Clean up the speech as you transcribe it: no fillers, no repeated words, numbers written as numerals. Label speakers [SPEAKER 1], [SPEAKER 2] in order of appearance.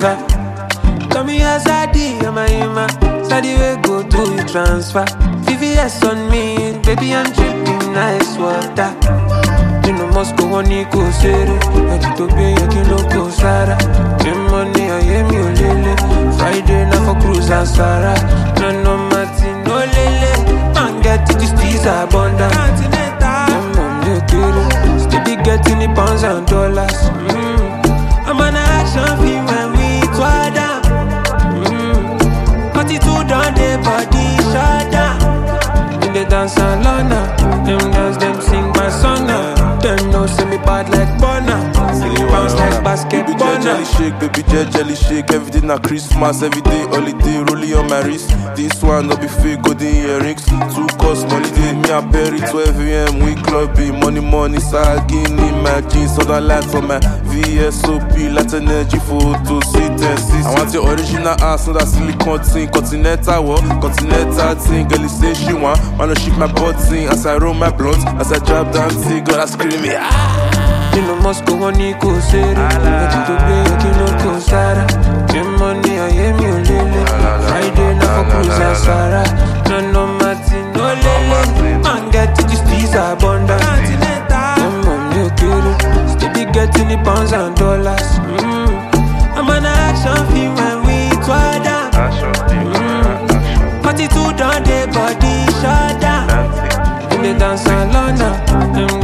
[SPEAKER 1] Benga. Tell me as I did, am I in my study we go do you transfer? VVS on me, baby I'm dripping nice water. You know Moscow on Nico City, I did to be a kilo Sara. Get money, I hear me lele. Friday now for cruise and Sarah. No Martin, no lele. Man get to this teas abundant. I'm on the kid, steady getting the pounds and dollars. I'm on action film when we twirl down. 42 down the body shut down. In the dance alone now, them dance, them sing my song now. Them know see me bad like Bonner. See me bounce like basketball now.
[SPEAKER 2] Baby jelly shake, everything na Christmas, everyday holiday, rolling on my wrist. This one no be fake, golden earrings. 2 cost money day, me a berry 12 AM, we clubbing, money, sagging in my jeans, other light for my VSOP, light energy photo, synthesis. I want your original ass, not that silicone thing, continental what, continental thing, girl say she want, wanna shake my butt thing, as I roll my blunt, as I drop down thing, girl I scream it,
[SPEAKER 1] You know Moscow on Nico City, I did to be a kilo Sara. Get money, I hear me lele. Friday now for cruise and Sarah. No Martin, no lele. Man get to this teas abundant. I'm on the kid, steady getting the pounds and dollars. I'm on action film when we twirl down. 42 down the body shut down. In the dance alone now.